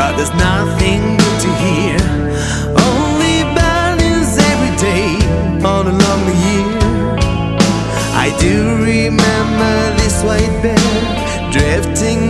but there's nothing good to hear. Only bad news every day all along the year. I do remember this white bear drifting